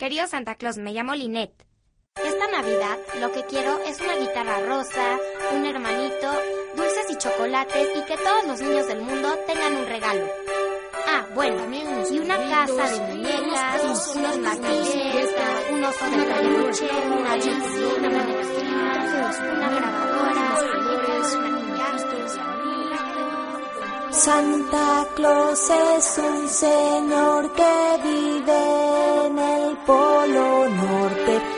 Querido Santa Claus, me llamo Lynette. Esta Navidad lo que quiero es una guitarra rosa, un hermanito, dulces y chocolates y que todos los niños del mundo tengan un regalo. Ah, bueno, y una casa de muñecas, unos martilleros, un oso de peluche, una Bixby, una grabadora, Santa Claus es un señor que vive en el Polo Norte.